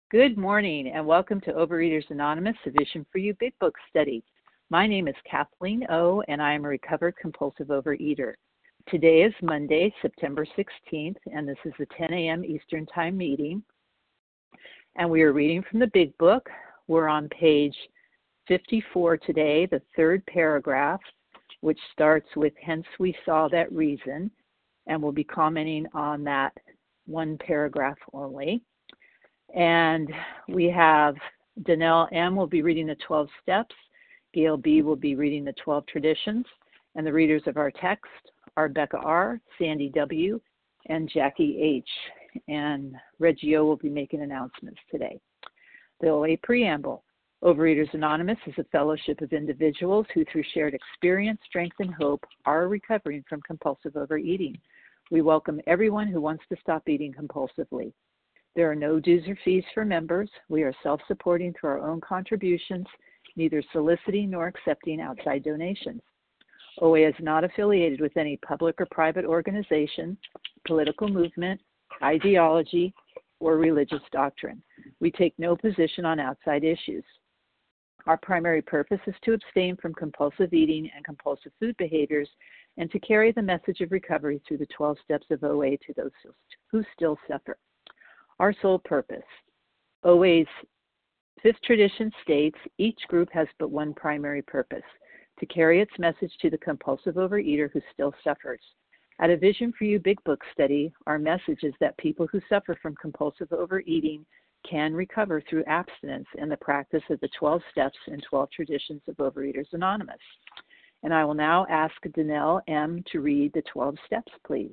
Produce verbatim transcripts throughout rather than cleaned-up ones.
Good morning and welcome to Overeaters Anonymous, a Vision for You Big Book Study. My name is Kathleen O, and I am a recovered compulsive overeater. Today is Monday, September sixteenth, and this is the ten a.m. Eastern Time meeting. And we are reading from the Big Book. We're on page fifty-four today, the third paragraph, which starts with, "Hence we saw that reason," and we'll be commenting on that one paragraph only. And we have Danelle M. will be reading the twelve steps, Gail B. will be reading the twelve traditions, and the readers of our text are Becca R., Sandy W., and Jackie H. And Reggie O. will be making announcements today. The O A Preamble. Overeaters Anonymous is a fellowship of individuals who, through shared experience, strength, and hope, are recovering from compulsive overeating. We welcome everyone who wants to stop eating compulsively. There are no dues or fees for members. We are self-supporting through our own contributions, neither soliciting nor accepting outside donations. O A is not affiliated with any public or private organization, political movement, ideology, or religious doctrine. We take no position on outside issues. Our primary purpose is to abstain from compulsive eating and compulsive food behaviors and to carry the message of recovery through the twelve steps of O A to those who still suffer. Our sole purpose. O A's fifth tradition states each group has but one primary purpose, to carry its message to the compulsive overeater who still suffers. At a Vision for You Big Book Study, our message is that people who suffer from compulsive overeating can recover through abstinence and the practice of the twelve steps and twelve traditions of Overeaters Anonymous. And I will now ask Danelle M. to read the twelve steps, please.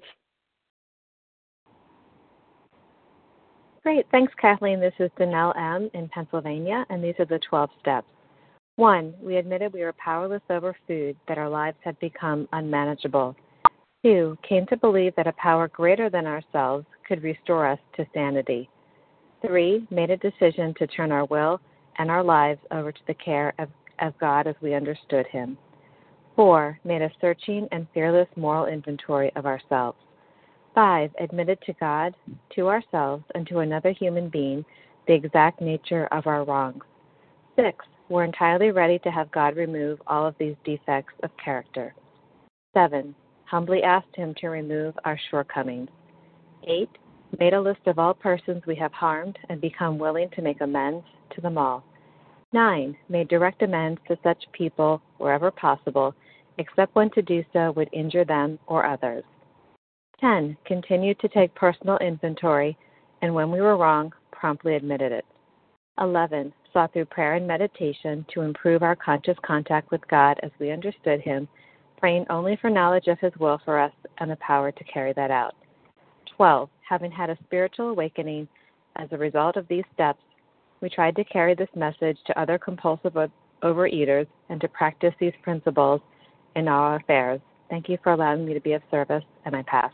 Great. Thanks, Kathleen. This is Danelle M. in Pennsylvania, and these are the twelve steps. One, we admitted we were powerless over food, that our lives had become unmanageable. Two, came to believe that a power greater than ourselves could restore us to sanity. Three, made a decision to turn our will and our lives over to the care of, of God as we understood Him. Four, made a searching and fearless moral inventory of ourselves. Five, admitted to God, to ourselves, and to another human being the exact nature of our wrongs. Six, were entirely ready to have God remove all of these defects of character. Seven, humbly asked Him to remove our shortcomings. Eight, made a list of all persons we have harmed and become willing to make amends to them all. Nine, made direct amends to such people wherever possible, except when to do so would injure them or others. ten. Continued to take personal inventory, and when we were wrong, promptly admitted it. eleven. Sought through prayer and meditation to improve our conscious contact with God as we understood Him, praying only for knowledge of His will for us and the power to carry that out. twelve. Having had a spiritual awakening as a result of these steps, we tried to carry this message to other compulsive overeaters and to practice these principles in all our affairs. Thank you for allowing me to be of service, and I pass.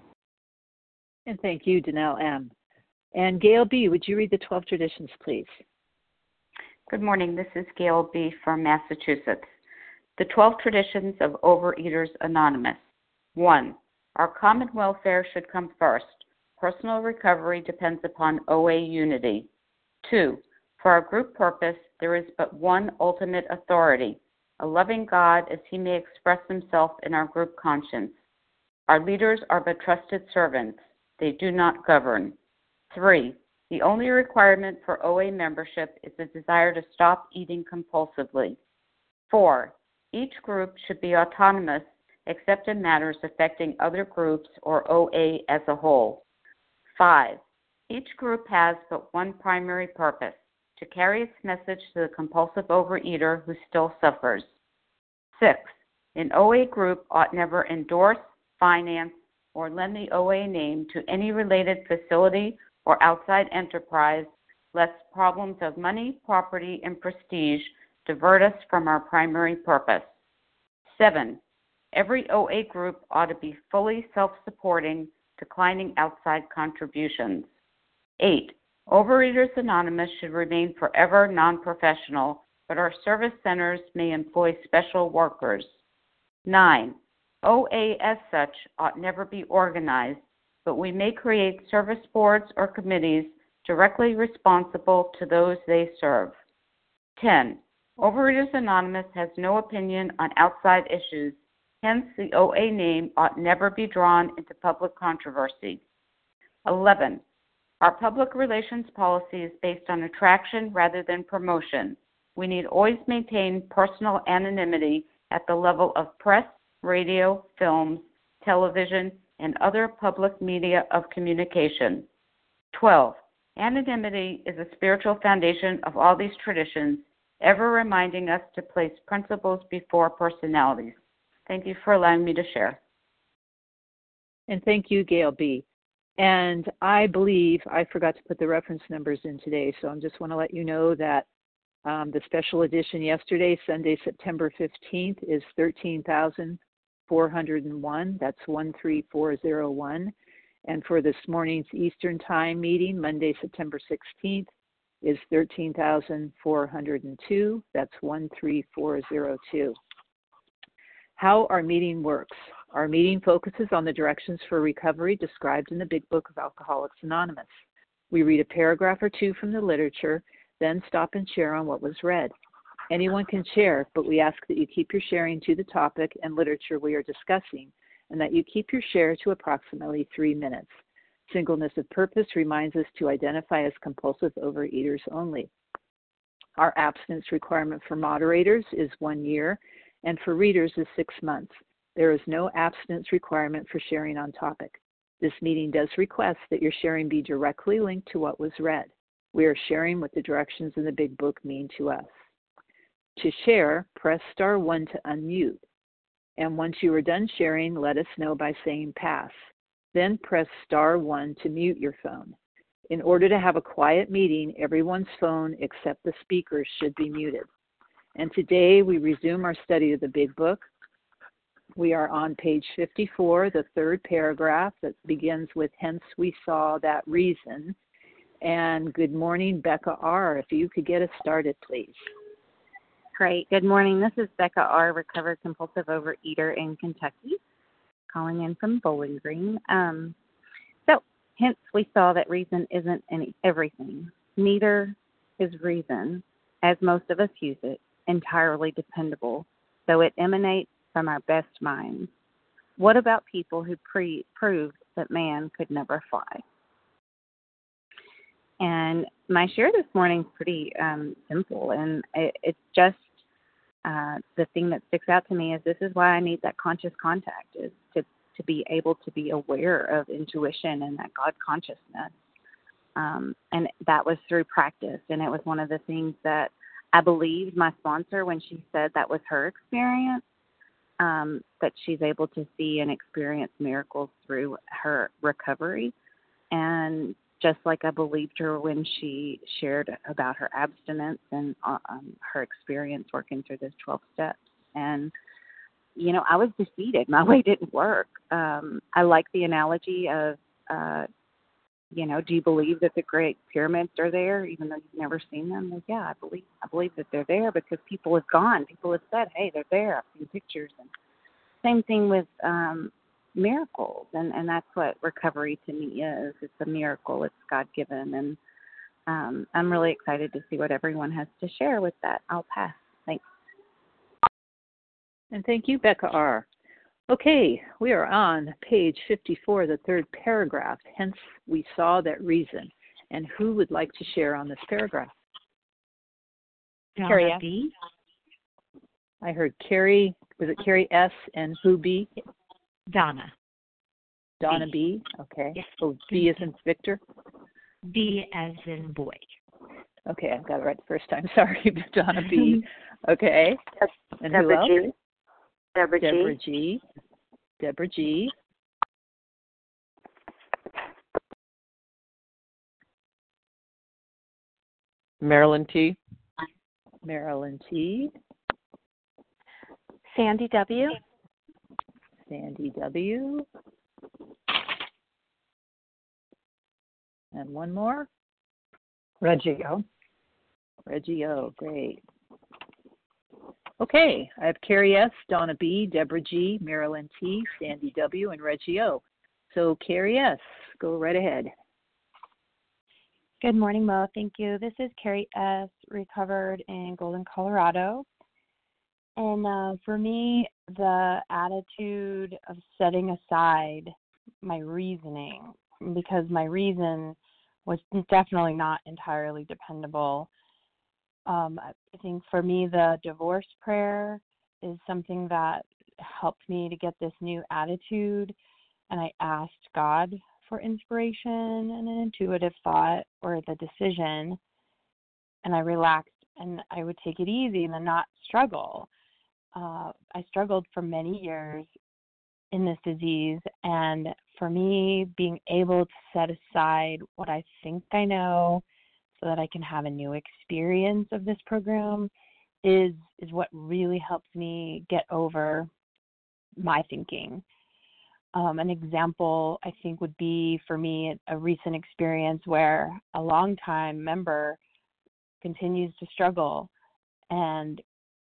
And thank you, Danelle M. And Gail B., would you read the twelve traditions, please? Good morning. This is Gail B. from Massachusetts. The twelve traditions of Overeaters Anonymous. One, our common welfare should come first. Personal recovery depends upon O A unity. Two, for our group purpose, there is but one ultimate authority, a loving God as He may express Himself in our group conscience. Our leaders are but trusted servants. They do not govern. Three, the only requirement for O A membership is a desire to stop eating compulsively. Four, each group should be autonomous except in matters affecting other groups or O A as a whole. Five, each group has but one primary purpose, to carry its message to the compulsive overeater who still suffers. Six, an O A group ought never endorse, finance, or lend the O A name to any related facility or outside enterprise, lest problems of money, property, and prestige divert us from our primary purpose. Seven, every O A group ought to be fully self-supporting, declining outside contributions. Eight, Overeaters Anonymous should remain forever non-professional, but our service centers may employ special workers. Nine, O A as such ought never be organized, but we may create service boards or committees directly responsible to those they serve. ten. Overeaters Anonymous has no opinion on outside issues, hence the O A name ought never be drawn into public controversy. eleven. Our public relations policy is based on attraction rather than promotion. We need always maintain personal anonymity at the level of press, radio, films, television, and other public media of communication. twelve. Anonymity is a spiritual foundation of all these traditions, ever reminding us to place principles before personalities. Thank you for allowing me to share. And thank you, Gail B. And I believe I forgot to put the reference numbers in today, so I just want to let you know that um, the special edition yesterday, Sunday, September fifteenth, is thirteen thousand four hundred one. That's one three four zero one. And for this morning's Eastern Time meeting, Monday, September sixteenth, is thirteen thousand four hundred two. That's one three four zero two. How our meeting works. Our meeting focuses on the directions for recovery described in the Big Book of Alcoholics Anonymous. We read a paragraph or two from the literature, then stop and share on what was read. Anyone can share, but we ask that you keep your sharing to the topic and literature we are discussing, and that you keep your share to approximately three minutes. Singleness of purpose reminds us to identify as compulsive overeaters only. Our abstinence requirement for moderators is one year, and for readers is six months. There is no abstinence requirement for sharing on topic. This meeting does request that your sharing be directly linked to what was read. We are sharing what the directions in the Big Book mean to us. To share, press star one to unmute. And once you are done sharing, let us know by saying pass. Then press star one to mute your phone. In order to have a quiet meeting, everyone's phone except the speaker should be muted. And today we resume our study of the Big Book. We are on page fifty-four, the third paragraph that begins with, hence we saw that reason. And good morning, Becca R. If you could get us started, please. Great. Good morning. This is Becca R., recovered compulsive overeater in Kentucky, calling in from Bowling Green. Um, so, hence we saw that reason isn't any, everything. Neither is reason, as most of us use it, entirely dependable, though it emanates from our best minds. What about people who pre- proved that man could never fly? And my share this morning is pretty um, simple, and it, it's just uh, the thing that sticks out to me is this is why I need that conscious contact, is to, to be able to be aware of intuition and that God consciousness. Um, and that was through practice, and it was one of the things that I believed my sponsor when she said that was her experience, um, that she's able to see and experience miracles through her recovery. And just like I believed her when she shared about her abstinence and um, her experience working through those twelve steps. And, you know, I was defeated. My way didn't work. Um, I like the analogy of, uh, you know, do you believe that the Great Pyramids are there, even though you've never seen them? Well, yeah, I believe I believe that they're there because people have gone. People have said, hey, they're there. I've seen pictures. And same thing with um, miracles, and, and that's what recovery to me is. It's a miracle. It's God-given, and um, I'm really excited to see what everyone has to share with that. I'll pass. Thanks. And thank you, Becca R. Okay, we are on page fifty-four, the third paragraph. Hence, we saw that reason. And who would like to share on this paragraph? Carrie B. I heard Carrie, was it Carrie S. and who B? Donna. Donna B. B. Okay. Yes. Oh, B as in Victor? B as in boy. Okay, I've got it right the first time. Sorry, Donna B. Okay. And who Deborah else? G. Deborah, Deborah G. G. Deborah G. Marilyn T. Marilyn T. Sandy W. Sandy W. And one more. Reggie O. Reggie O. Great. Okay, I have Carrie S., Donna B., Deborah G., Marilyn T., Sandy W., and Reggie O. So Carrie S., go right ahead. Good morning, Mo. Thank you. This is Carrie S., recovered in Golden, Colorado. And uh, for me, the attitude of setting aside my reasoning, because my reason was definitely not entirely dependable. Um, I think for me, the divorce prayer is something that helped me to get this new attitude. And I asked God for inspiration and an intuitive thought or the decision, and I relaxed and I would take it easy and then not struggle. Uh, I struggled for many years in this disease, and for me, being able to set aside what I think I know so that I can have a new experience of this program is is what really helps me get over my thinking. Um, an example, I think, would be for me a recent experience where a longtime member continues to struggle. And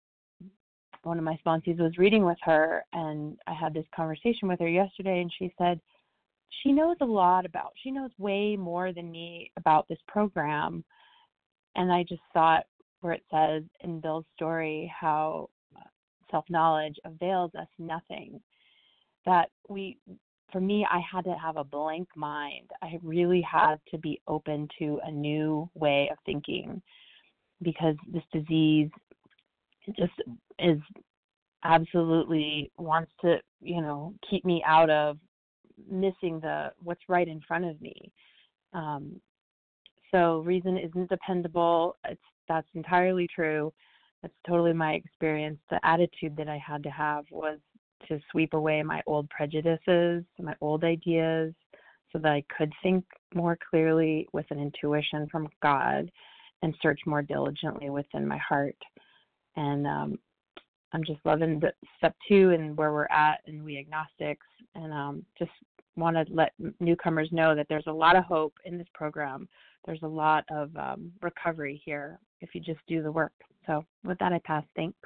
one of my sponsees was reading with her, and I had this conversation with her yesterday, and she said, she knows a lot about, she knows way more than me about this program. And I just thought where it says in Bill's story how self-knowledge avails us nothing. That we, for me, I had to have a blank mind. I really had to be open to a new way of thinking, because this disease just is absolutely wants to, you know, keep me out of missing the what's right in front of me. Um, so reason isn't dependable. It's that's entirely true. That's totally my experience. The attitude that I had to have was to sweep away my old prejudices, my old ideas, so that I could think more clearly with an intuition from God and search more diligently within my heart. And um, I'm just loving the step two and where we're at in We Agnostics, and um, just want to let newcomers know that there's a lot of hope in this program. There's a lot of um, recovery here if you just do the work. So with that, I pass. Thanks.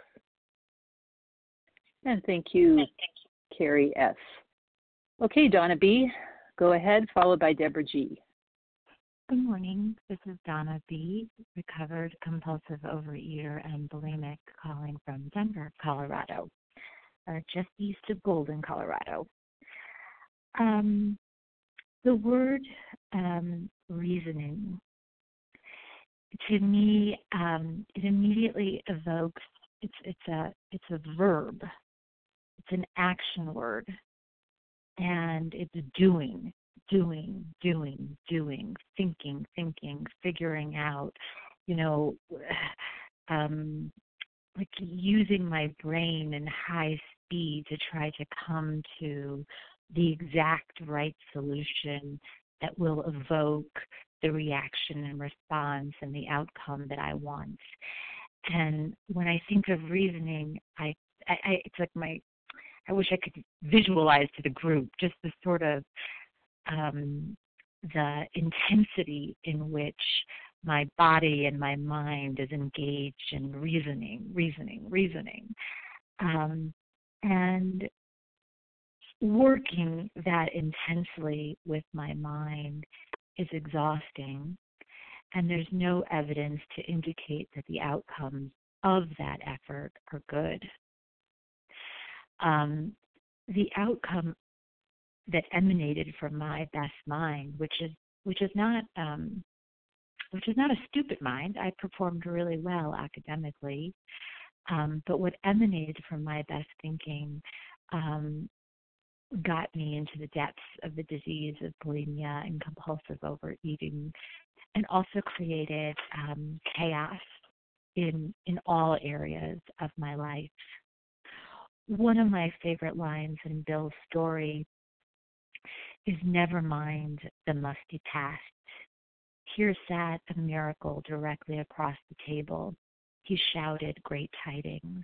And thank you, Carrie S. Okay, Donna B., go ahead, followed by Deborah G. Good morning. This is Donna B., recovered compulsive overeater and bulimic, calling from Denver, Colorado, uh, just east of Golden, Colorado. Um, the word um, reasoning, to me, um, it immediately evokes. It's it's a it's a verb. It's an action word, and it's doing, doing, doing, doing, thinking, thinking, figuring out, you know, um, like using my brain in high speed to try to come to the exact right solution that will evoke the reaction and response and the outcome that I want. And when I think of reasoning, I, I, I it's like my I wish I could visualize to the group just the sort of um, the intensity in which my body and my mind is engaged in reasoning, reasoning, reasoning. Um, and working that intensely with my mind is exhausting, and there's no evidence to indicate that the outcomes of that effort are good. Um, the outcome that emanated from my best mind, which is which is not um, which is not a stupid mind. I performed really well academically, um, but what emanated from my best thinking um, got me into the depths of the disease of bulimia and compulsive overeating, and also created um, chaos in in all areas of my life. One of my favorite lines in Bill's story is, "Never mind the musty past. Here sat a miracle directly across the table. He shouted great tidings."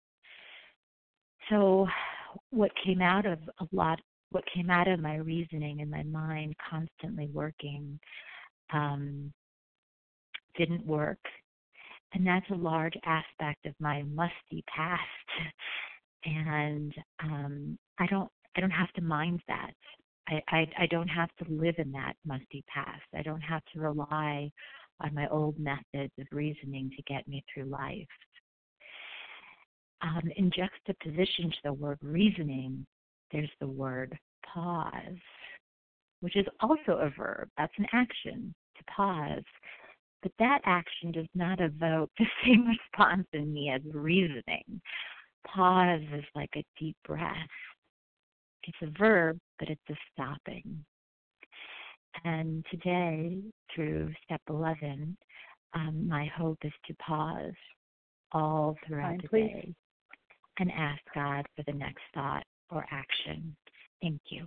So what came out of a lot, what came out of my reasoning and my mind constantly working um, didn't work. And that's a large aspect of my musty past. And um, I don't I don't have to mind that. I, I, I don't have to live in that musty past. I don't have to rely on my old methods of reasoning to get me through life. Um, in juxtaposition to the word reasoning, there's the word pause, which is also a verb. That's an action, to pause. But that action does not evoke the same response in me as reasoning. Pause is like a deep breath. It's a verb, but it's a stopping. And today, through step eleven, um, my hope is to pause all throughout Time, the please. day and ask God for the next thought or action. Thank you.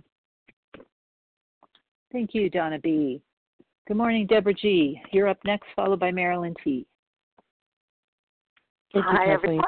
Thank you, Donna B. Good morning, Deborah G. You're up next, followed by Marilyn T. Thank you, Hi, Kathleen. everyone.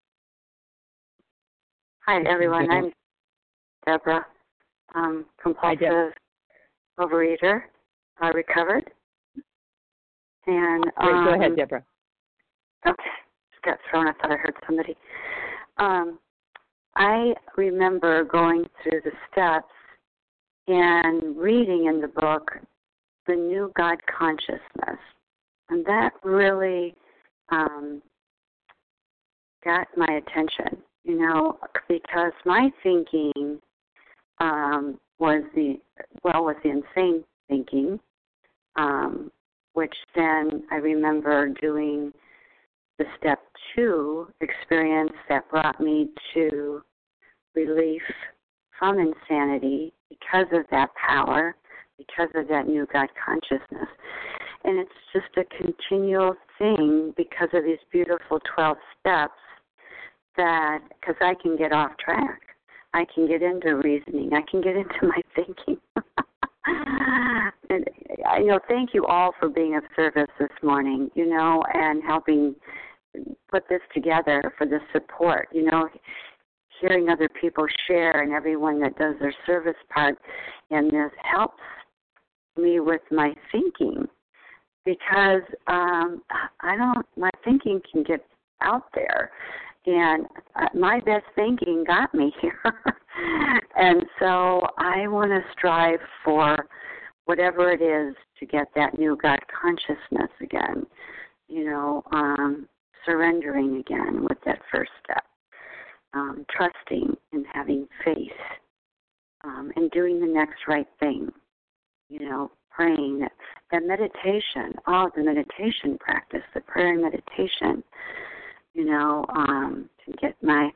Hi, everyone. I'm Deborah, um, compulsive Hi, Deb. overeater, uh, recovered. And um, Great. Go ahead, Deborah. Okay, just got thrown. I thought I heard somebody. Um, I remember going through the steps and reading in the book the new God consciousness, and that really um, got my attention. You know, because my thinking um, was the well was the insane thinking, um, which then I remember doing the step two experience that brought me to relief from insanity because of that power, because of that new God consciousness. And it's just a continual thing because of these beautiful twelve steps that, because I can get off track. I can get into reasoning. I can get into my thinking. And I you know, thank you all for being of service this morning, you know, and helping put this together for the support, you know, hearing other people share and everyone that does their service part in this helps me with my thinking because um, I don't, my thinking can get out there. And my best thinking got me here. And so I want to strive for whatever it is to get that new God consciousness again, you know, um, surrendering again with that first step, um, trusting and having faith, um, and doing the next right thing, you know, praying, that, that meditation, oh, the meditation practice, the prayer and meditation, you know, um, to get my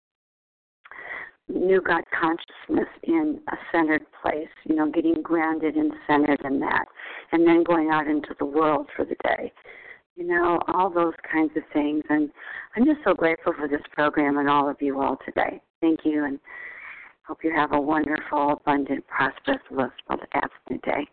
new God consciousness in a centered place, you know, getting grounded and centered in that, and then going out into the world for the day, you know, all those kinds of things. And I'm just so grateful for this program and all of you all today. Thank you, and hope you have a wonderful, abundant, prosperous, blissful, abstinent day.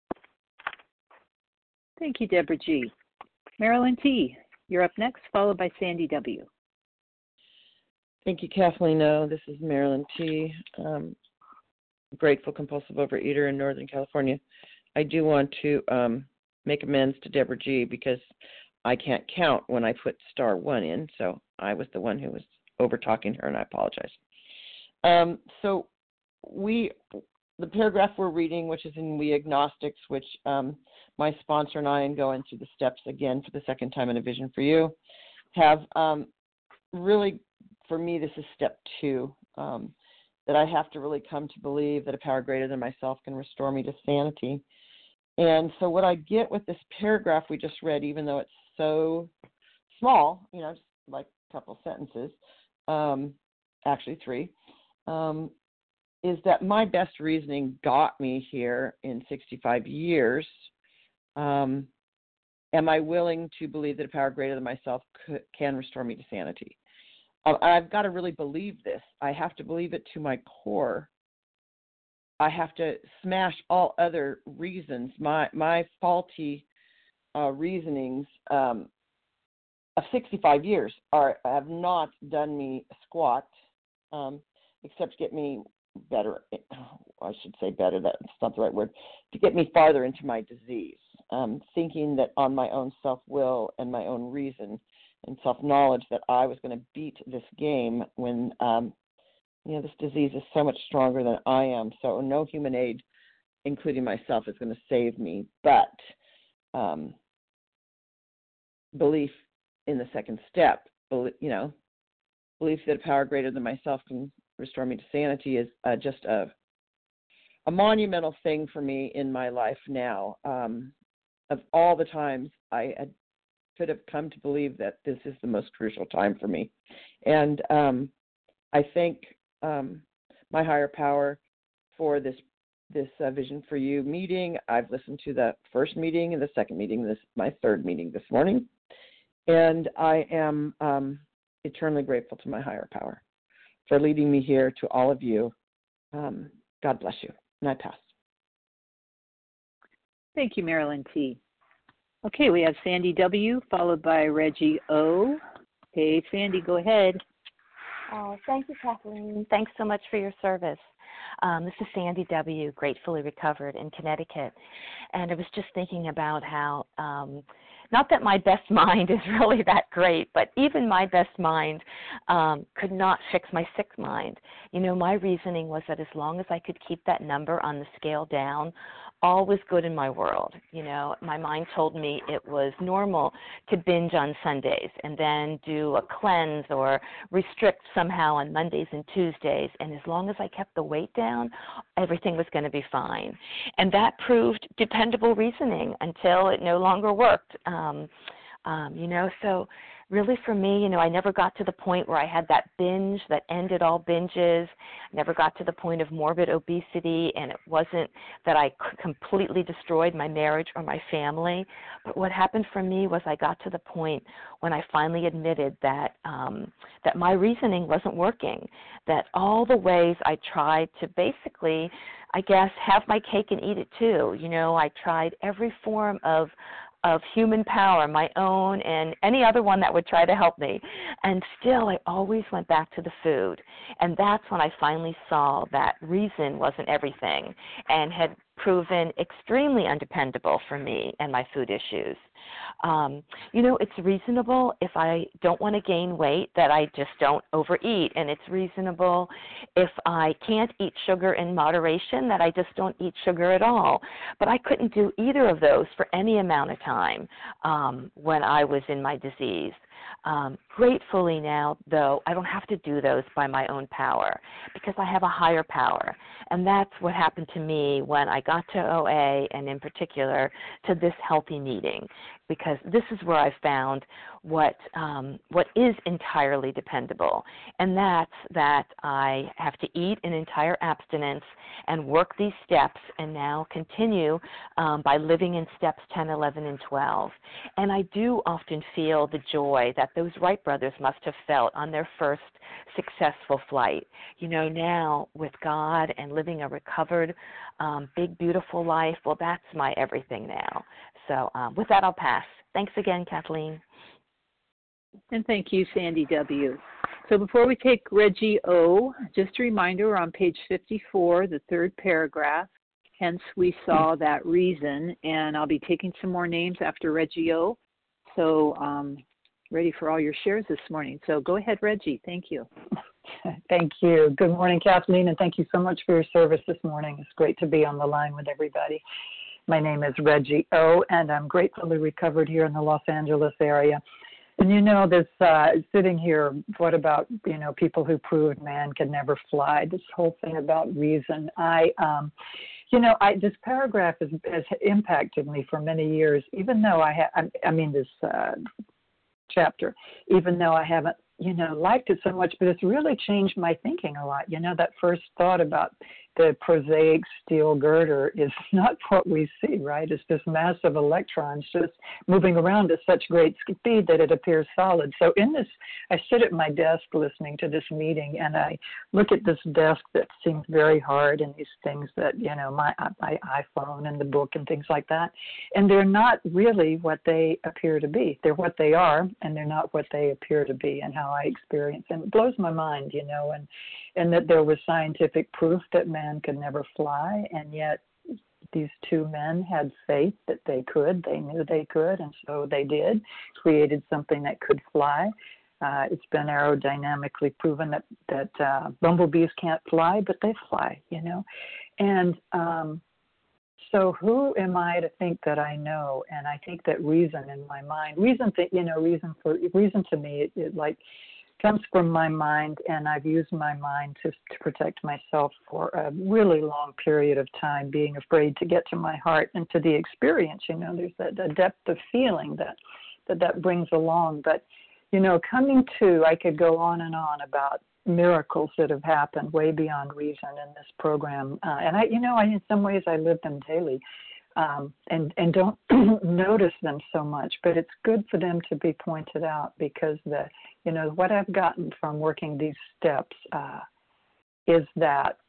Thank you, Deborah G. Marilyn T., you're up next, followed by Sandy W. Thank you, Kathleen O. This is Marilyn T., um, grateful compulsive overeater in Northern California. I do want to um, make amends to Deborah G. because I can't count when I put star one in, so I was the one who was over-talking her, and I apologize. Um, so we, the paragraph we're reading, which is in We Agnostics, which um, my sponsor and I, and going through the steps again for the second time in A Vision for You, have um, really, for me, this is step two, um, that I have to really come to believe that a power greater than myself can restore me to sanity. And so what I get with this paragraph we just read, even though it's so small, you know, just like a couple sentences, um, actually three, um, is that my best reasoning got me here in sixty-five years. Um, am I willing to believe that a power greater than myself could, can restore me to sanity? Uh, I've got to really believe this. I have to believe it to my core. I have to smash all other reasons. My my faulty uh, reasonings um, of sixty-five years are have not done me squat, um, except to get me better. I should say better. That's not the right word. To get me farther into my disease, um, thinking that on my own self-will and my own reason and self-knowledge that I was going to beat this game when um, you know, this disease is so much stronger than I am, so no human aid, including myself, is going to save me. But um, belief in the second step, you know, belief that a power greater than myself can restore me to sanity is uh, just a a monumental thing for me in my life now. Um, of all the times I had, could have come to believe that this is the most crucial time for me. And um, I thank um, my higher power for this this uh, Vision for You meeting. I've listened to the first meeting and the second meeting, this my third meeting this morning. And I am um, eternally grateful to my higher power for leading me here, to all of you. Um, God bless you. And I pass. Thank you, Marilyn T. Okay, we have Sandy W. followed by Reggie O. Hey, Sandy, go ahead. Oh, thank you, Kathleen. Thanks so much for your service. Um, this is Sandy W., gratefully recovered in Connecticut. And I was just thinking about how, um, not that my best mind is really that great, but even my best mind um, could not fix my sick mind. You know, my reasoning was that as long as I could keep that number on the scale down, all was good in my world. You know, my mind told me it was normal to binge on Sundays and then do a cleanse or restrict somehow on Mondays and Tuesdays. And as long as I kept the weight down, everything was going to be fine. And that proved dependable reasoning until it no longer worked. Um, um, you know, so really for me, you know, I never got to the point where I had that binge that ended all binges. I never got to the point of morbid obesity, and it wasn't that I completely destroyed my marriage or my family. But what happened for me was I got to the point when I finally admitted that um, that my reasoning wasn't working, that all the ways I tried to basically, I guess, have my cake and eat it too. You know, I tried every form of of human power, my own and any other one that would try to help me. And still, I always went back to the food. And that's when I finally saw that reason wasn't everything and had proven extremely undependable for me and my food issues. Um, you know, it's reasonable if I don't want to gain weight that I just don't overeat. And it's reasonable if I can't eat sugar in moderation that I just don't eat sugar at all. But I couldn't do either of those for any amount of time um, when I was in my disease. Um, gratefully now, though, I don't have to do those by my own power because I have a higher power. And that's what happened to me when I got to O A and in particular to this healthy meeting, because this is where I found what um, what is entirely dependable, and that's that I have to eat an entire abstinence and work these steps and now continue um, by living in steps ten, eleven, and twelve. And I do often feel the joy that those Wright brothers must have felt on their first successful flight. You know, now with God and living a recovered, um, big, beautiful life, well, that's my everything now. So um, with that, I'll pass. Thanks again, Kathleen. And thank you, Sandy W. So before we take Reggie O, just a reminder, we're on page fifty-four, the third paragraph. Hence, we saw that reason, and I'll be taking some more names after Reggie O. So um, ready for all your shares this morning. So go ahead, Reggie. Thank you. Thank you. Good morning, Kathleen, and thank you so much for your service this morning. It's great to be on the line with everybody. My name is Reggie O, and I'm gratefully recovered here in the Los Angeles area. And you know, this uh, sitting here, what about, you know, people who proved man can never fly, this whole thing about reason. I, um, you know, I, this paragraph has, has impacted me for many years, even though I have, I, I mean, this uh, chapter, even though I haven't, you know, liked it so much, but it's really changed my thinking a lot. You know, that first thought about the prosaic steel girder is not what we see, right? It's this massive electrons just moving around at such great speed that it appears solid. So in this, I sit at my desk listening to this meeting, and I look at this desk that seems very hard and these things that, you know, my, my iPhone and the book and things like that, and they're not really what they appear to be. They're what they are, and they're not what they appear to be, and how I experience them. It blows my mind, you know, and, and that there was scientific proof that man could never fly, and yet these two men had faith that they could. They knew they could, and so they did, created something that could fly. Uh, it's been aerodynamically proven that that uh, bumblebees can't fly, but they fly, you know. And um, so, who am I to think that I know? And I think that reason in my mind, reason that you know, reason for reason to me, it, it like comes from my mind, and I've used my mind to to protect myself for a really long period of time, being afraid to get to my heart and to the experience. You know, there's that a depth of feeling that that that brings along, but. You know, coming to, I could go on and on about miracles that have happened way beyond reason in this program. Uh, and I, you know, I, in some ways I live them daily um, and, and don't notice them so much, but it's good for them to be pointed out because the, you know, what I've gotten from working these steps uh, is that,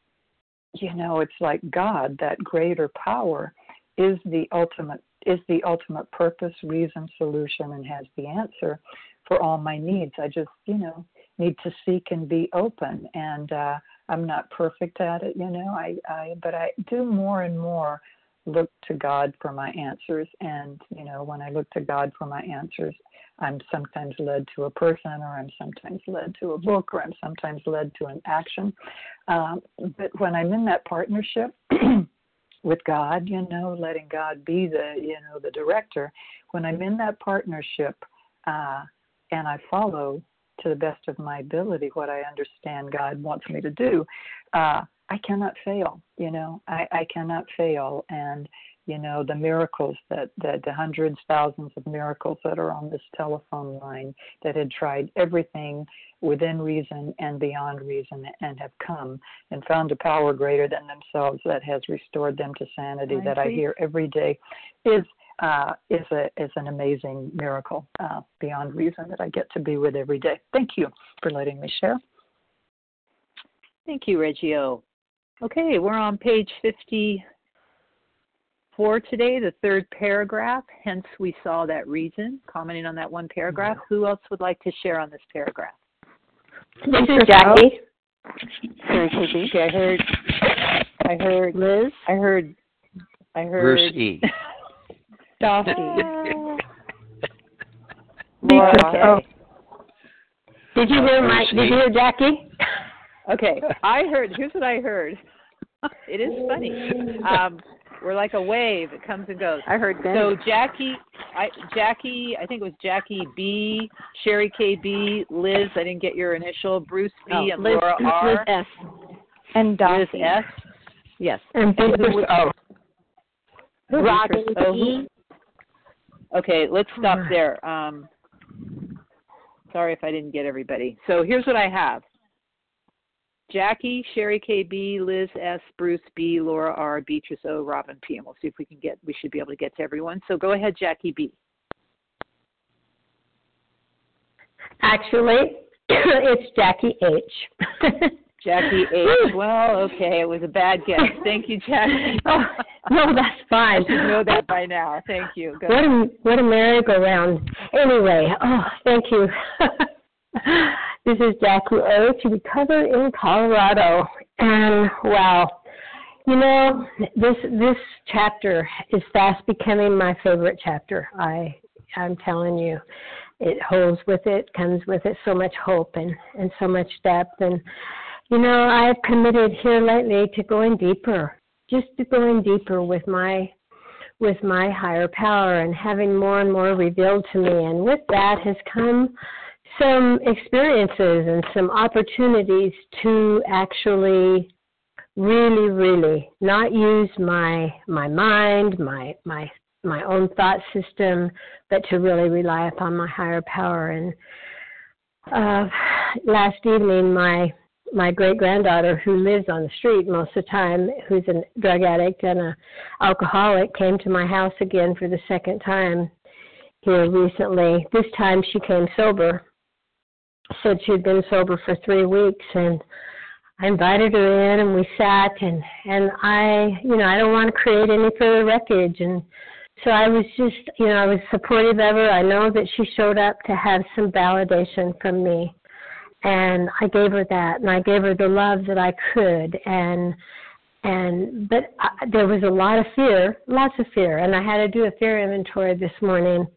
you know, it's like God, that greater power is the ultimate, is the ultimate purpose, reason, solution, and has the answer for all my needs. I just, you know, need to seek and be open. And uh, I'm not perfect at it, you know, I, I, but I do more and more look to God for my answers. And, you know, when I look to God for my answers, I'm sometimes led to a person, or I'm sometimes led to a book, or I'm sometimes led to an action. Um, but when I'm in that partnership with God, you know, letting God be the, you know, the director, when I'm in that partnership, uh, and I follow to the best of my ability what I understand God wants me to do, uh, I cannot fail, you know, I, I cannot fail. And, you know, the miracles that, that the hundreds, thousands of miracles that are on this telephone line that had tried everything within reason and beyond reason and have come and found a power greater than themselves that has restored them to sanity, that I hear every day is Uh, is a is an amazing miracle uh, beyond reason that I get to be with every day. Thank you for letting me share. Thank you, Reggio. Okay, we're on page fifty-four today, the third paragraph. Hence, we saw that reason, commenting on that one paragraph. Who else would like to share on this paragraph? This is Jackie. Okay, I heard. I heard Liz. I heard. I heard. Bruce E. Dossie. Laura, okay. oh. Did you hear my? Did you hear Jackie? Okay, I heard. Here's what I heard. It is funny. Um, we're like a wave. It comes and goes. I heard Ben. So Jackie, I, Jackie, I think it was Jackie B, Sherry K B, Liz. I didn't get your initial. Bruce B, Oh, and Liz, Laura R. Liz S. And Liz Dossie. S. Yes. And Beatrice O. Robin Robin E. Okay, let's stop there. Um, sorry if I didn't get everybody. So here's what I have. Jackie, Sherry K B, Liz S, Bruce B, Laura R, Beatrice O, Robin P. And we'll see if we can get, we should be able to get to everyone. So go ahead, Jackie B. Actually, it's Jackie H. Jackie H. Well, okay, it was a bad guess. Thank you, Jackie. Oh, no, that's fine. I should know that by now. Thank you. Go what a what a merry-go-round. Anyway, oh, thank you. This is Jackie O. to Recover in Colorado, and wow, you know, this this chapter is fast becoming my favorite chapter. I I'm telling you, it holds with it, comes with it so much hope and and so much depth. And you know, I've committed here lately to going deeper, just to going deeper with my with my higher power and having more and more revealed to me. And with that has come some experiences and some opportunities to actually really, really not use my my mind, my my my own thought system, but to really rely upon my higher power. And uh, last evening, my my great-granddaughter, who lives on the street most of the time, who's a drug addict and an alcoholic, came to my house again for the second time here recently. This time she came sober. Said she had been sober for three weeks, and I invited her in, and we sat, and, and I, you know, I don't want to create any further wreckage, and so I was just, you know, I was supportive of her. I know that she showed up to have some validation from me, and I gave her that, and I gave her the love that I could, and and but I, there was a lot of fear, lots of fear, and I had to do a fear inventory this morning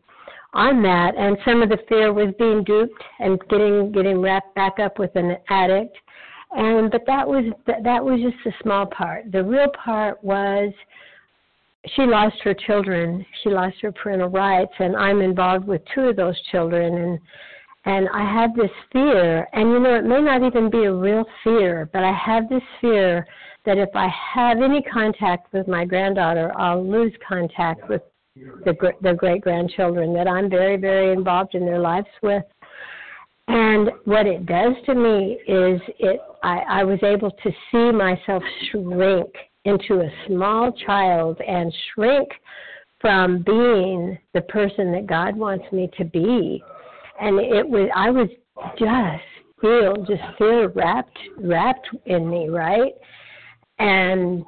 on that, and some of the fear was being duped and getting getting wrapped back up with an addict. And but that was that was just a small part. The real part was she lost her children. She lost her parental rights, and I'm involved with two of those children. And and I had this fear, and you know, it may not even be a real fear, but I have this fear that if I have any contact with my granddaughter, I'll lose contact with the the great grandchildren that I'm very, very involved in their lives with. And what it does to me is it I, I was able to see myself shrink into a small child and shrink from being the person that God wants me to be. And it was I was just feel just fear wrapped wrapped in me, right? And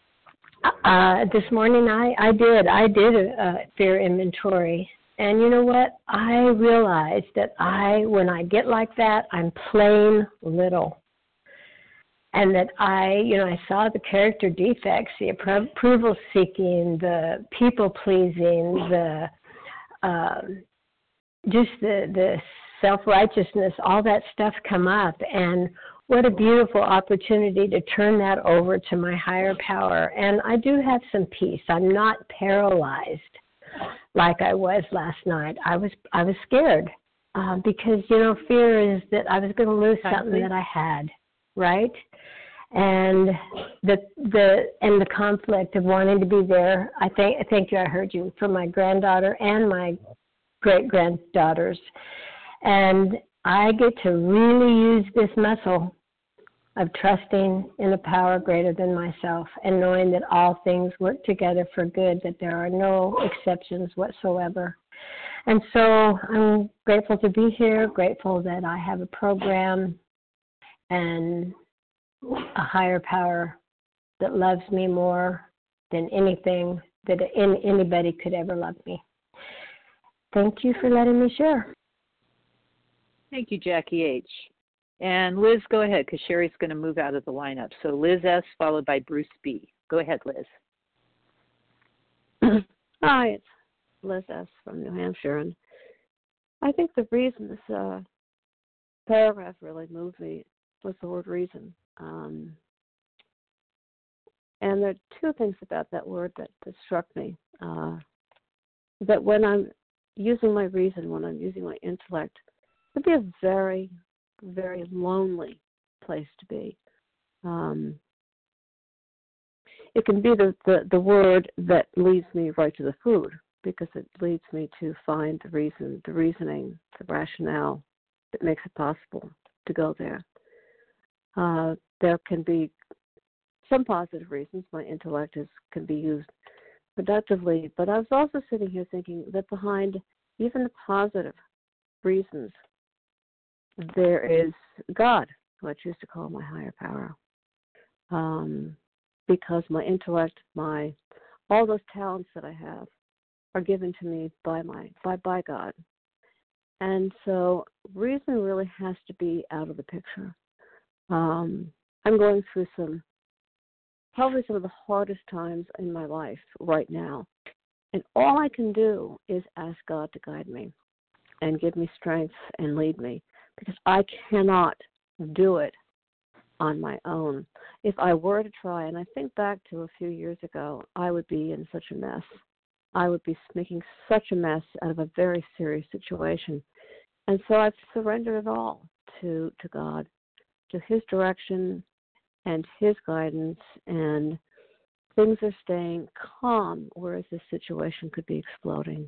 uh, this morning I, I did I did a, a fear inventory. And you know what? I realized that I, when I get like that, I'm plain little. And that I, you know, I saw the character defects, the appro- approval seeking, the people pleasing, the um, just the the self-righteousness, all that stuff come up. And what a beautiful opportunity to turn that over to my higher power. And I do have some peace. I'm not paralyzed like I was last night. I was I was scared uh, because, you know, fear is that I was going to lose something that I had, right? And the the and the conflict of wanting to be there. I think I thank you. I heard you for my granddaughter and my great granddaughters, and I get to really use this muscle of trusting in a power greater than myself and knowing that all things work together for good, that there are no exceptions whatsoever. And so I'm grateful to be here, grateful that I have a program and a higher power that loves me more than anything that anybody could ever love me. Thank you for letting me share. Thank you, Jackie H. And Liz, go ahead, because Sherry's going to move out of the lineup. So Liz S. followed by Bruce B. Go ahead, Liz. Hi, it's Liz S. from New Hampshire. And I think the reason this uh, paragraph really moved me was the word reason. Um, and there are two things about that word that, that struck me. Uh, that when I'm using my reason, when I'm using my intellect, it would be a very very lonely place to be. Um, it can be the, the, the word that leads me right to the food because it leads me to find the reason, the reasoning, the rationale that makes it possible to go there. Uh, there can be some positive reasons. My intellect is, can be used productively, but I was also sitting here thinking that behind even the positive reasons, there is God, who I choose to call my higher power, um, because my intellect, my all those talents that I have, are given to me by my by by God, and so reason really has to be out of the picture. Um, I'm going through some probably some of the hardest times in my life right now, and all I can do is ask God to guide me and give me strength and lead me. Because I cannot do it on my own. If I were to try, and I think back to a few years ago, I would be in such a mess. I would be making such a mess out of a very serious situation. And so I've surrendered it all to, to God, to His direction and His guidance, and things are staying calm, whereas this situation could be exploding.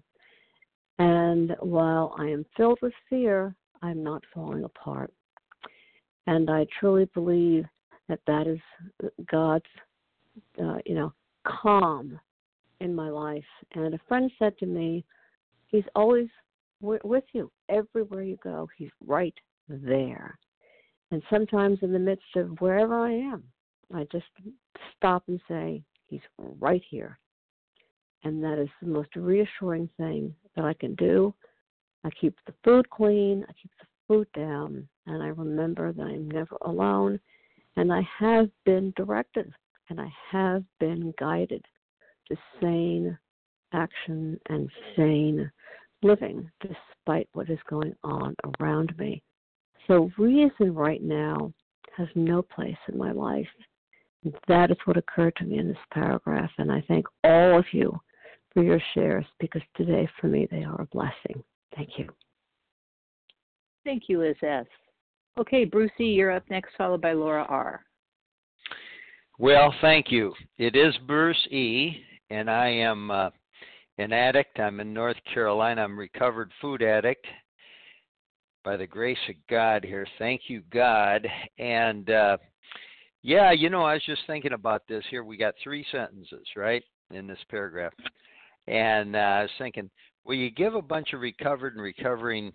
And while I am filled with fear, I'm not falling apart. And I truly believe that that is God's, uh, you know, calm in my life. And a friend said to me, He's always w- with you. Everywhere you go, He's right there. And sometimes in the midst of wherever I am, I just stop and say, He's right here. And that is the most reassuring thing that I can do. I keep the food clean, I keep the food down, and I remember that I'm never alone, and I have been directed, and I have been guided to sane action and sane living despite what is going on around me. So reason right now has no place in my life. That is what occurred to me in this paragraph, and I thank all of you for your shares, because today for me they are a blessing. Thank you. Thank you, Liz S. Okay, Brucey, you're up next, followed by Laura R. Well, thank you. It is Bruce E., and I am uh, an addict. I'm in North Carolina. I'm a recovered food addict by the grace of God here. Thank you, God. And, uh, yeah, you know, I was just thinking about this here. We got three sentences, right, in this paragraph. And uh, I was thinking, well, you give a bunch of recovered and recovering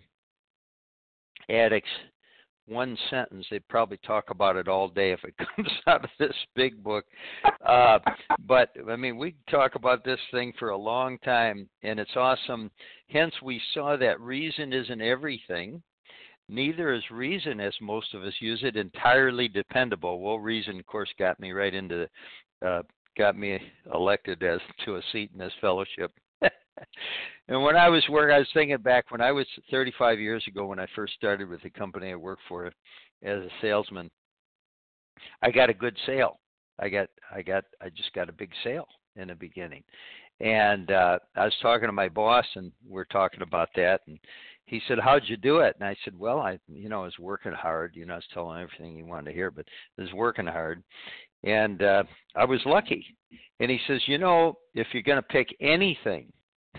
addicts one sentence, they'd probably talk about it all day if it comes out of this big book. Uh, but, I mean, we talk about this thing for a long time, and it's awesome. Hence, we saw that reason isn't everything. Neither is reason, as most of us use it, entirely dependable. Well, reason, of course, got me right into, uh, got me elected as to a seat in this fellowship. And when I was working, I was thinking back when I was thirty-five years ago, when I first started with the company I worked for as a salesman, I got a good sale. I got, I got, I just got a big sale in the beginning. And uh, I was talking to my boss, and we're talking about that, and he said, "How'd you do it?" And I said, "Well, I, you know, I was working hard. You know, I was telling him everything he wanted to hear, but I was working hard, and uh, I was lucky." And he says, "You know, if you're going to pick anything,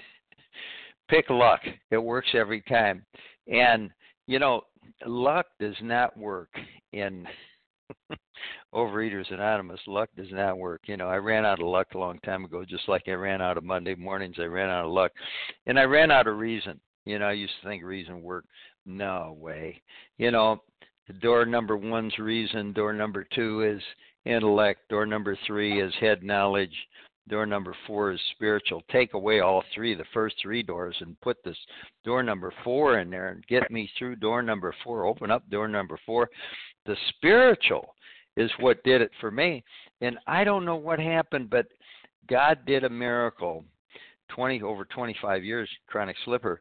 pick luck. It works every time." And, you know, luck does not work in Overeaters Anonymous. Luck does not work. You know, I ran out of luck a long time ago, just like I ran out of Monday mornings. I ran out of luck. And I ran out of reason. You know, I used to think reason worked. No way. You know, door number one's reason. Door number two is intellect. Door number three is head knowledge. Door number four is spiritual. Take away all three, the first three doors, and put this door number four in there and get me through door number four. Open up door number four. The spiritual is what did it for me. And I don't know what happened, but God did a miracle. twenty over twenty-five years, chronic slipper.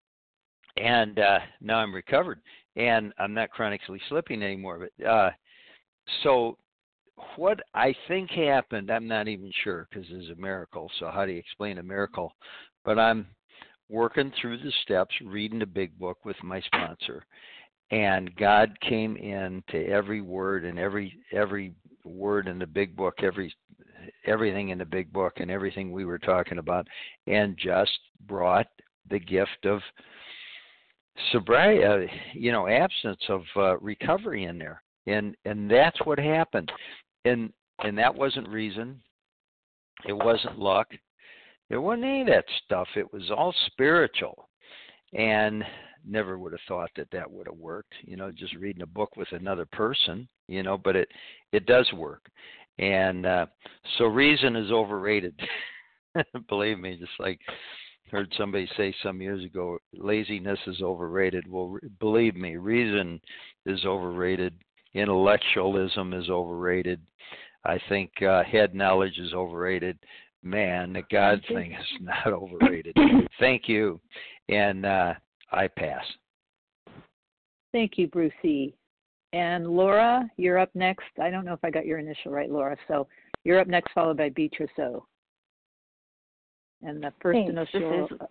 And uh, now I'm recovered, and I'm not chronically slipping anymore. But uh, so what I think happened, I'm not even sure, because it's a miracle. So how do you explain a miracle? But I'm working through the steps, reading the big book with my sponsor, and God came in to every word and every every word in the big book, every everything in the big book, and everything we were talking about, and just brought the gift of sobriety, uh, you know, absence of uh, recovery in there, and and that's what happened. And and that wasn't reason. It wasn't luck. It wasn't any of that stuff. It was all spiritual. And never would have thought that that would have worked, you know, just reading a book with another person, you know, but it, it does work. And uh, so reason is overrated. Believe me, just like heard somebody say some years ago, laziness is overrated. Well, re- believe me, reason is overrated. Intellectualism is overrated. I think uh, head knowledge is overrated. Man, the God thing is not overrated. Thank you. And uh, I pass. Thank you, Brucey. And Laura, you're up next. I don't know if I got your initial right, Laura. So you're up next, followed by Beatrice O. And the first Thanks. initial. This is,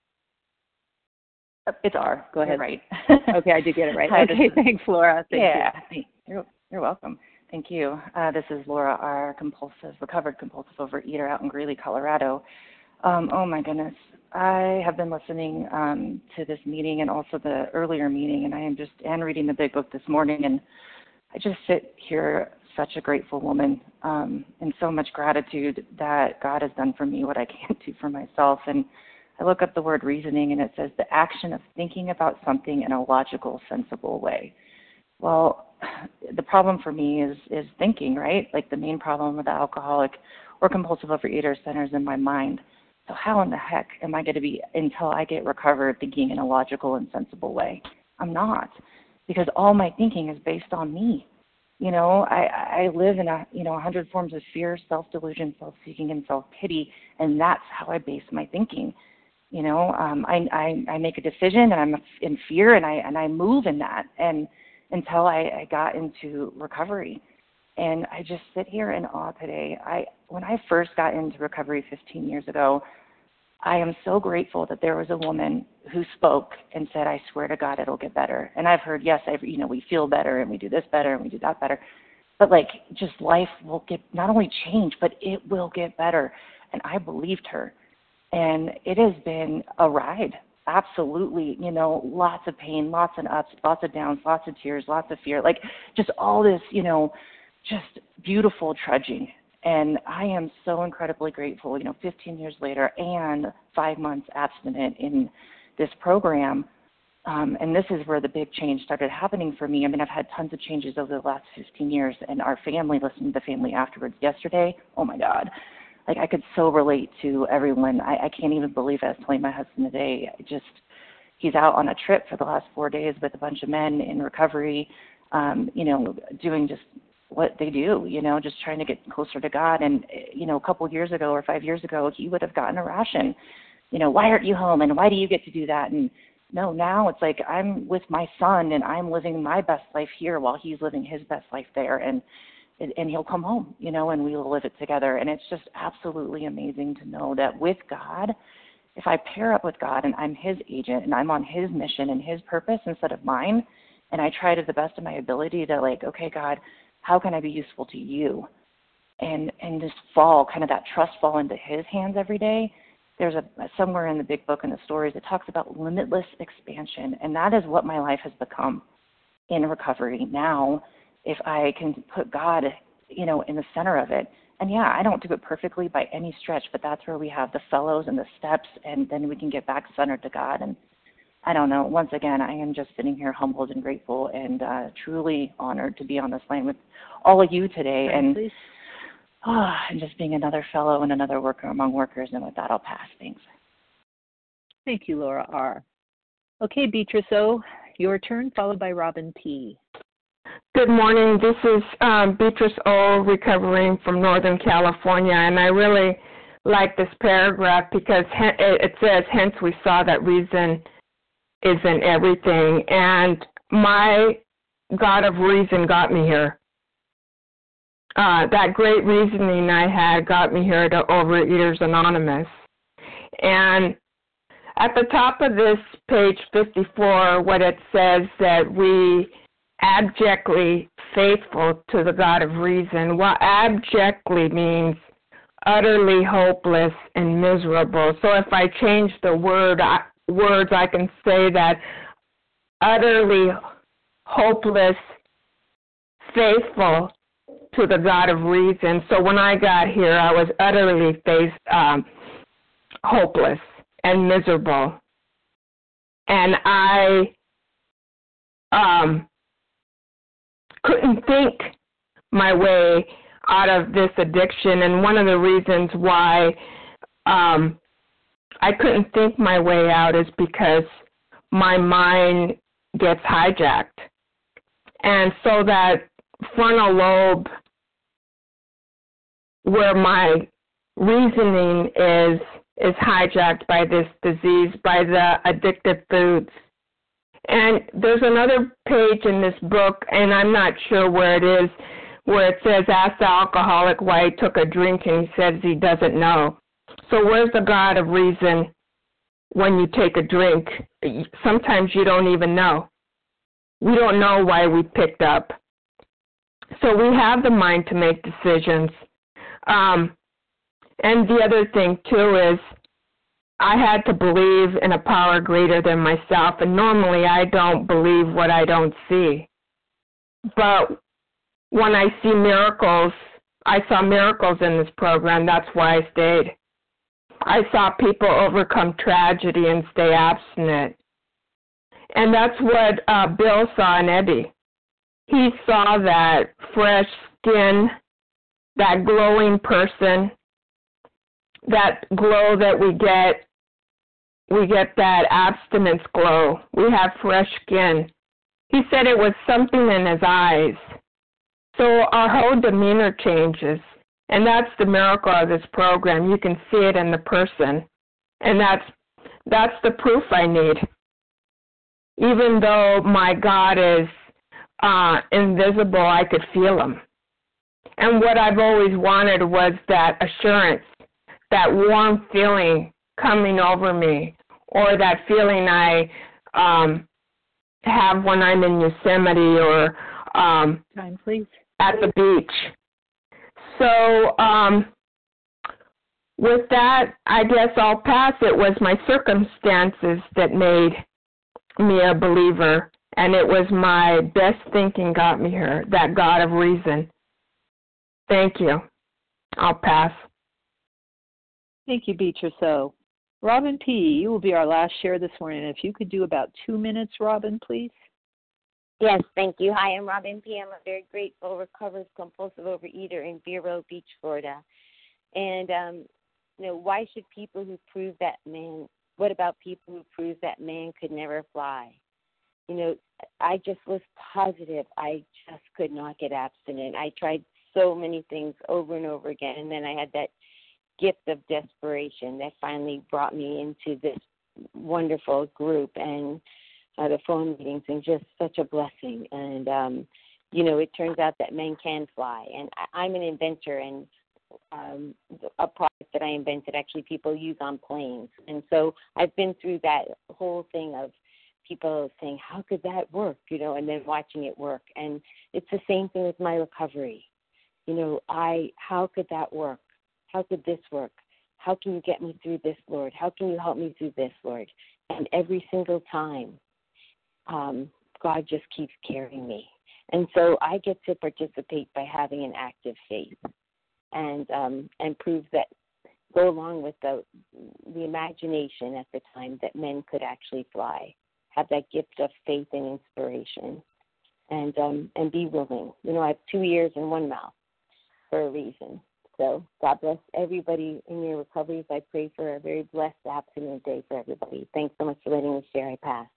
it's R. Go ahead. You're right. Okay, I did get it right. Hi, okay, is, thanks, Laura. Thank yeah, you. You're, you're welcome. Thank you. Uh, this is Laura R., compulsive, recovered compulsive overeater out in Greeley, Colorado. Um, oh my goodness. I have been listening um, to this meeting and also the earlier meeting, and I am just, and reading the big book this morning, and I just sit here such a grateful woman, um, and so much gratitude that God has done for me what I can't do for myself. And I look up the word reasoning, and it says the action of thinking about something in a logical, sensible way. Well, the problem for me is is thinking, right? Like the main problem with the alcoholic or compulsive overeater centers in my mind. So how in the heck am I going to be, until I get recovered, thinking in a logical and sensible way? I'm not, because all my thinking is based on me. You know, I, I live in a, you know, a hundred forms of fear, self-delusion, self-seeking, and self-pity, and that's how I base my thinking. You know, um, I, I I make a decision and I'm in fear and I and I move in that, and until I, I got into recovery, and I just sit here in awe today. I when I first got into recovery fifteen years ago, I am so grateful that there was a woman who spoke and said, "I swear to God, it'll get better." And I've heard, yes, I you know we feel better and we do this better and we do that better, but like just life will get not only change, but it will get better, and I believed her. And it has been a ride, absolutely, you know, lots of pain, lots of ups, lots of downs, lots of tears, lots of fear, like just all this, you know, just beautiful trudging. And I am so incredibly grateful, you know, fifteen years later and five months abstinent in this program. Um, and this is where the big change started happening for me. I mean, I've had tons of changes over the last fifteen years, and our family, listened to the family afterwards yesterday, oh my God. Like, I could so relate to everyone. I, I can't even believe it. I was telling my husband today, I just, he's out on a trip for the last four days with a bunch of men in recovery, um, you know, doing just what they do, you know, just trying to get closer to God. And, you know, a couple of years ago or five years ago, he would have gotten a ration. You know, why aren't you home? And why do you get to do that? And no, now it's like I'm with my son and I'm living my best life here while he's living his best life there. And and he'll come home, you know, and we'll live it together. And it's just absolutely amazing to know that with God, if I pair up with God and I'm his agent and I'm on his mission and his purpose instead of mine, and I try to the best of my ability to like, okay, God, how can I be useful to you? And and just fall, kind of that trust fall into his hands every day. There's a somewhere in the big book and the stories, it talks about limitless expansion. And that is what my life has become in recovery now. If I can put God, you know, in the center of it. And yeah, I don't do it perfectly by any stretch, but that's where we have the fellows and the steps, and then we can get back centered to God. And I don't know, once again, I am just sitting here humbled and grateful and uh, truly honored to be on this line with all of you today. Right, and, please. oh, and just being another fellow and another worker among workers. And with that, I'll pass. Thanks. Thank you, Laura R. Okay, Beatrice O., your turn, followed by Robin P. Good morning. This is um, Beatrice O., recovering from Northern California, and I really like this paragraph because it says, hence we saw that reason is in everything, and my God of reason got me here. Uh, that great reasoning I had got me here to Overeaters Anonymous. And at the top of this page fifty-four, what it says that we abjectly faithful to the God of reason. What abjectly means utterly hopeless and miserable. So if I change the word I, words, I can say that utterly hopeless, faithful to the God of reason. So when I got here, I was utterly face, um, hopeless and miserable. And I um, couldn't think my way out of this addiction. And one of the reasons why um, I couldn't think my way out is because my mind gets hijacked. And so that frontal lobe where my reasoning is is hijacked by this disease, by the addictive foods. And there's another page in this book, and I'm not sure where it is, where it says, ask the alcoholic why he took a drink, and he says he doesn't know. So where's the God of reason when you take a drink? Sometimes you don't even know. We don't know why we picked up. So we have the mind to make decisions. Um, and the other thing, too, is I had to believe in a power greater than myself, and normally I don't believe what I don't see. But when I see miracles, I saw miracles in this program. That's why I stayed. I saw people overcome tragedy and stay abstinent. And that's what uh, Bill saw in Eddie. He saw that fresh skin, that glowing person, that glow that we get. We get that abstinence glow. We have fresh skin. He said it was something in his eyes. So our whole demeanor changes. And that's the miracle of this program. You can see it in the person. And that's That's the proof I need. Even though my God is uh, invisible, I could feel him. And what I've always wanted was that assurance, that warm feeling coming over me, or that feeling I um, have when I'm in Yosemite or um, Time, please. at the beach. So um, with that, I guess I'll pass. It was my circumstances that made me a believer, and it was my best thinking got me here, that God of reason. Thank you. I'll pass. Thank you, Beatrice O. Robin P., you will be our last share this morning. If you could do about two minutes, Robin, please. Yes, thank you. Hi, I'm Robin P. I'm a very grateful, recovered, compulsive overeater in Vero Beach, Florida. And, um, you know, why should people who prove that man, what about people who prove that man could never fly? You know, I just was positive. I just could not get abstinent. I tried so many things over and over again, and then I had that gift of desperation that finally brought me into this wonderful group and uh, the phone meetings, and just such a blessing. And, um, you know, it turns out that men can fly. And I, I'm an inventor, and um, a product that I invented actually people use on planes. And so I've been through that whole thing of people saying, how could that work, you know, and then watching it work. And it's the same thing with my recovery. You know, I, how could that work? How could this work? How can you get me through this, Lord? How can you help me through this, Lord? And every single time, um, God just keeps carrying me. And so I get to participate by having an active faith and um, and prove that, go along with the the imagination at the time that men could actually fly, have that gift of faith and inspiration, and um, and be willing. You know, I have two ears and one mouth for a reason. So God bless everybody in your recoveries. I pray for a very blessed abstinent day for everybody. Thanks so much for letting me share. I pass.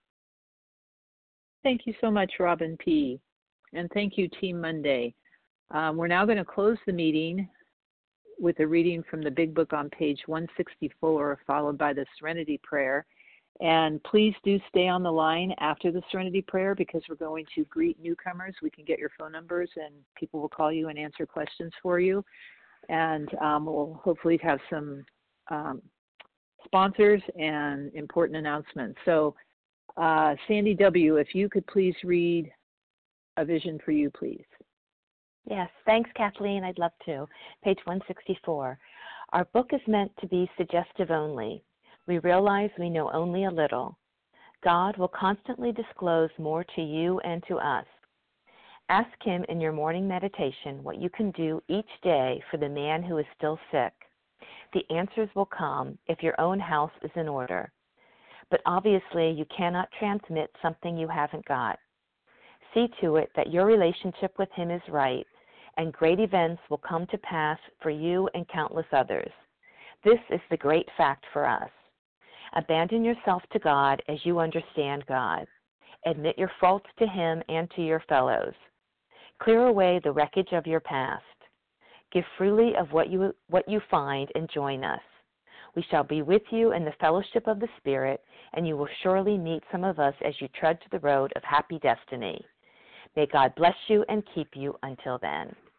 Thank you so much, Robin P. And thank you, Team Monday. Um, we're now going to close the meeting with a reading from the Big Book on page one sixty-four, followed by the Serenity Prayer. And please do stay on the line after the Serenity Prayer, because we're going to greet newcomers. We can get your phone numbers, and people will call you and answer questions for you. And um, we'll hopefully have some um, sponsors and important announcements. So, uh, Sandy W., if you could please read A Vision for You, please. Yes, thanks, Kathleen. I'd love to. Page one sixty-four. Our book is meant to be suggestive only. We realize we know only a little. God will constantly disclose more to you and to us. Ask Him in your morning meditation what you can do each day for the man who is still sick. The answers will come if your own house is in order. But obviously, you cannot transmit something you haven't got. See to it that your relationship with Him is right, and great events will come to pass for you and countless others. This is the great fact for us. Abandon yourself to God as you understand God. Admit your faults to Him and to your fellows. Clear away the wreckage of your past. Give freely of what you, what you find and join us. We shall be with you in the fellowship of the Spirit, and you will surely meet some of us as you trudge the road of happy destiny. May God bless you and keep you until then.